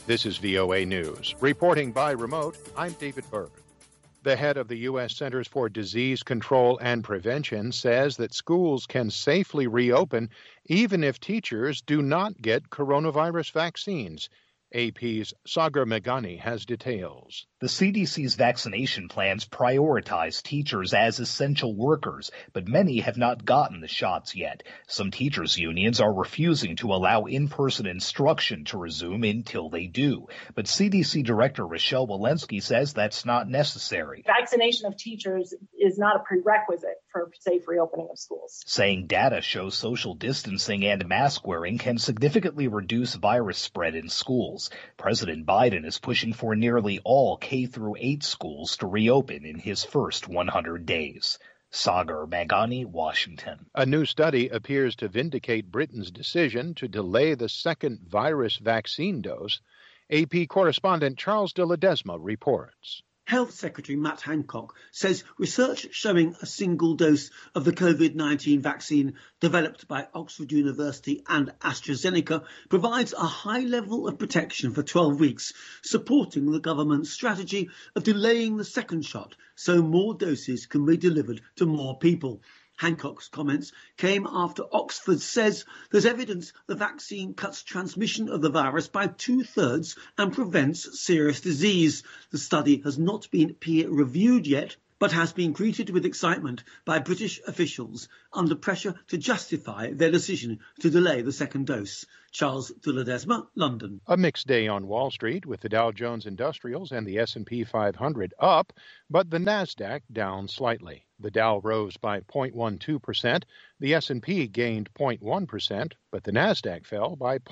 This is VOA News. Reporting by remote, I'm David Berg. The head of the U.S. Centers for Disease Control and Prevention says that schools can safely reopen even if teachers do not get coronavirus vaccines. AP's Sagar Meghani has details. The CDC's vaccination plans prioritize teachers as essential workers, but many have not gotten the shots yet. Some teachers' unions are refusing to allow in-person instruction to resume until they do. But CDC Director Rochelle Walensky says that's not necessary. Vaccination of teachers is not a prerequisite for safe reopening of schools. Saying data shows social distancing and mask wearing can significantly reduce virus spread in schools. President Biden is pushing for nearly all K-8 schools to reopen in his first 100 days. Sagar Meghani, Washington. A new study appears to vindicate Britain's decision to delay the second virus vaccine dose. AP correspondent Charles de Ledesma reports. Health Secretary Matt Hancock says research showing a single dose of the COVID-19 vaccine developed by Oxford University and AstraZeneca provides a high level of protection for 12 weeks, supporting the government's strategy of delaying the second shot so more doses can be delivered to more people. Hancock's comments came after Oxford says there's evidence the vaccine cuts transmission of the virus by 2/3 and prevents serious disease. The study has not been peer-reviewed yet, but has been greeted with excitement by British officials under pressure to justify their decision to delay the second dose. Charles de Ledesma, London. A mixed day on Wall Street with the Dow Jones Industrials and the S&P 500 up, but the Nasdaq down slightly. The Dow rose by 0.12%, the S&P gained 0.1%, but the Nasdaq fell by